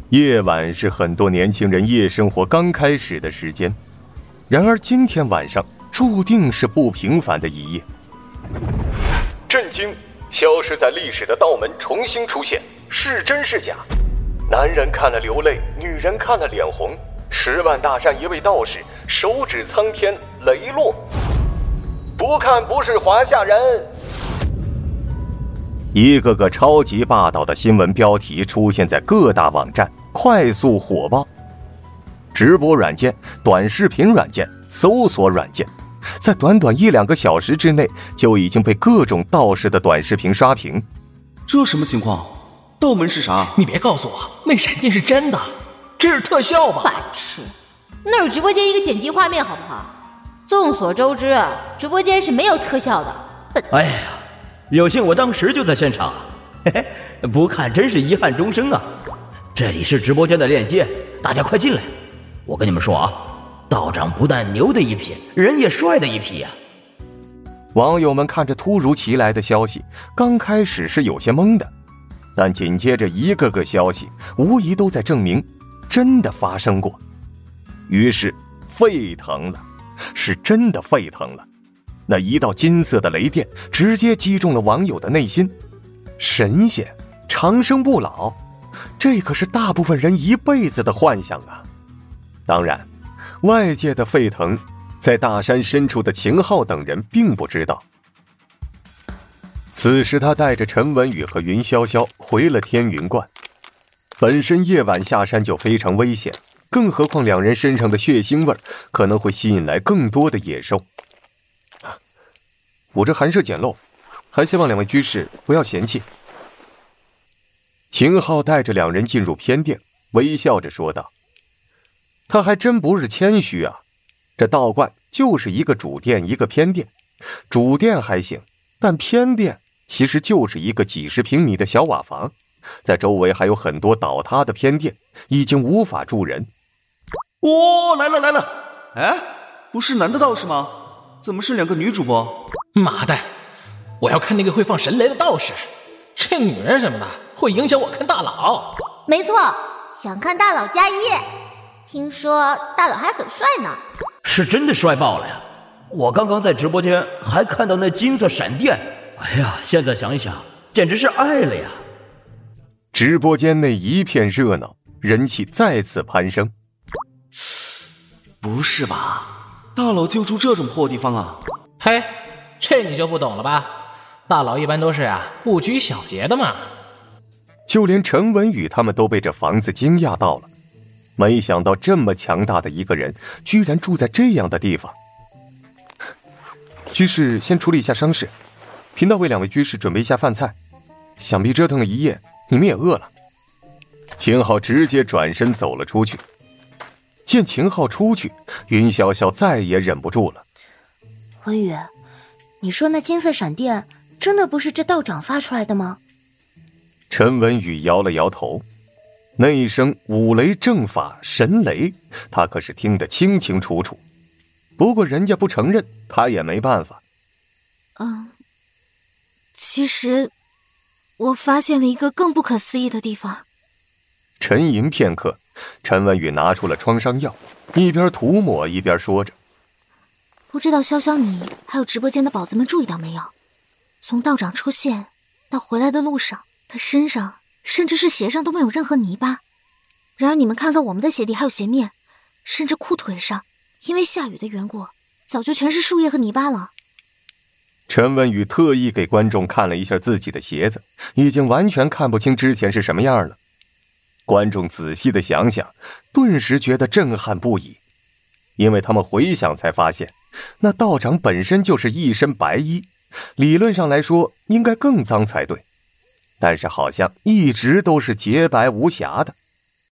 夜晚是很多年轻人夜生活刚开始的时间，然而今天晚上注定是不平凡的一夜。震惊！消失在历史的道门重新出现，是真是假？男人看了流泪，女人看了脸红。10万大山一位道士，手指苍天雷落。不看不是华夏人。一个个超级霸道的新闻标题出现在各大网站，快速火爆。直播软件、短视频软件、搜索软件，在短短1-2个小时之内就已经被各种道士的短视频刷屏。 这什么情况？道门是啥？ 你别告诉我那闪电是真的，这是特效吧？ 白痴，那是直播间一个剪辑画面好不好？众所周知，直播间是没有特效的。笨！ 哎呀，有幸我当时就在现场，嘿嘿，不看真是遗憾终生啊！这里是直播间的链接，大家快进来。我跟你们说啊，道长不但牛的一匹，人也帅的一匹呀！ 网友们看着突如其来的消息，刚开始是有些懵的，但紧接着一个个消息无疑都在证明真的发生过，于是沸腾了，是真的沸腾了。那一道金色的雷电直接击中了网友的内心。神仙长生不老，这可是大部分人一辈子的幻想啊！当然，外界的沸腾在大山深处的秦昊等人并不知道。此时他带着陈文宇和云潇潇回了天云观。本身夜晚下山就非常危险，更何况两人身上的血腥味可能会吸引来更多的野兽。我这寒舍简陋，还希望两位居士不要嫌弃。秦昊带着两人进入偏殿，微笑着说道。他还真不是谦虚啊，这道观就是一个主殿一个偏殿，主殿还行，但偏殿其实就是一个几十平米的小瓦房，在周围还有很多倒塌的偏殿，已经无法住人。 哦，来了来了！哎，不是男的道士吗？怎么是2个女主播？ 妈蛋！我要看那个会放神雷的道士，这女人什么的会影响我看大佬。 没错，想看大佬加1。听说大佬还很帅呢。 是真的帅爆了呀！我刚刚在直播间还看到那金色闪电，哎呀，现在想一想，简直是爱了呀！ 直播间内一片热闹，人气再次攀升。 不是吧？大佬就住这种破地方啊？ 嘿，这你就不懂了吧？大佬一般都是不拘小节的嘛。 就连陈文宇他们都被这房子惊讶到了。没想到这么强大的一个人居然住在这样的地方。居士先处理一下伤势，贫道为两位居士准备一下饭菜，想必折腾了一夜，你们也饿了。秦昊直接转身走了出去。见秦昊出去，云潇潇再也忍不住了。 文宇，你说那金色闪电真的不是这道长发出来的吗？ 陈文宇摇了摇头。那一声五雷正法神雷，他可是听得清清楚楚。不过人家不承认，他也没办法。 其实我发现了一个更不可思议的地方。 沉吟片刻，陈文宇拿出了创伤药，一边涂抹一边说着。 不知道潇潇你还有直播间的宝子们注意到没有，从道长出现到回来的路上，他身上甚至是鞋上都没有任何泥巴。然而你们看看我们的鞋底还有鞋面，甚至裤腿上因为下雨的缘故早就全是树叶和泥巴了。 陈文宇特意给观众看了一下自己的鞋子，已经完全看不清之前是什么样了。观众仔细的想想，顿时觉得震撼不已，因为他们回想才发现，那道长本身就是一身白衣，理论上来说应该更脏才对，但是好像一直都是洁白无瑕的。